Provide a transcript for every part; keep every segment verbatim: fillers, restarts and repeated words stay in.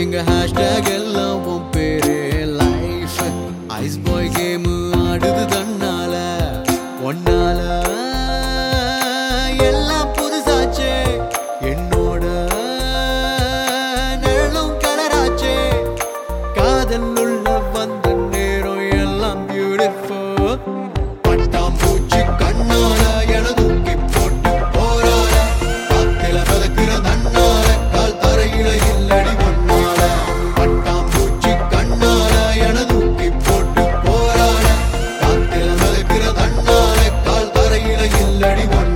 எங்க ஹேஷ்டேக் எல்லாம் உன் பேரே லைஃப். ஐஸ் பாய் கேம் ஆடுது தன்னால ஒன்னால எல்லாம் புதுசாச்சே. என்னோட நிழலும் கலராச்சே. காதல் உள்ள வந்த நேரம் எல்லாம் பியூட்டிஃபுல். பட்டாம்பூச்சி கண்ணால என தூக்கி போட்டு போராட காத்தில மிதக்கிற தன்னால கால் தரையில இல்லடி ஒன்னால. பட்டாம்பூச்சி கண்ணால என தூக்கி போட்டு போராட காத்தில மிதக்கிற தன்னால கால் தரையில இல்லடி ஒன்னால.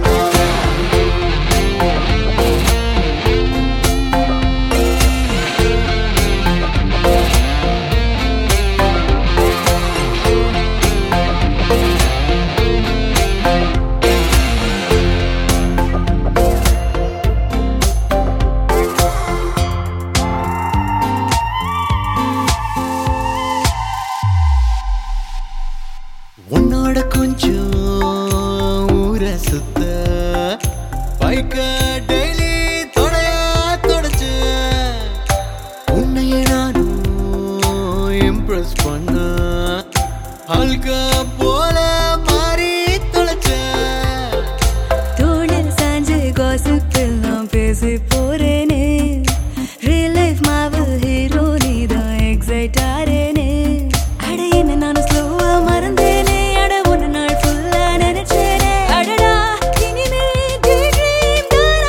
உன்னோட கொஞ்சம் ஊர சுத்த பைக்க டெய்லி தொடையா தொடச்சு உன்னைய நானும் இம்ப்ரெஸ் பண்ண அல்கா போல மாறி தொலைச்ச. தோளில் சாஞ்சு gossip எல்லாம் பேசி போறேனே. ரியல் லைஃப் மாவல் ஹீரோ நீதான் எக்ஸைட் ஆறேனே. அட என்ன நானும் ஸ்லோவா மறந்தேனே. அட ஒரு நாள் ஃபுல்லா நினைச்சேனே. அடடா இனிமே daydream தானா.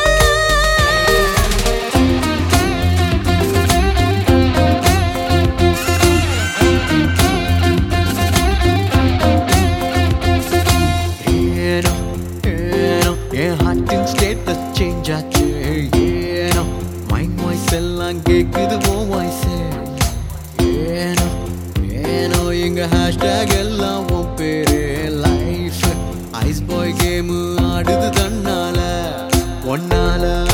ஏனோ ஏனோ என் ஹார்ட்டின் ஸ்டேட்டஸ் சேஞ்ச் ஆச்சு. ஏனோ மைண்ட் வாய்ஸ் எல்லாம் கேக்குது உன் வாய்ஸே. ஏனோ ஏனோ எங்க ஹேஷ்டேக் எல்லாம் உன் பேரே லைஃப். ஐஸ் பாய் கேம் ஆடுது தன்னால ஒன்னால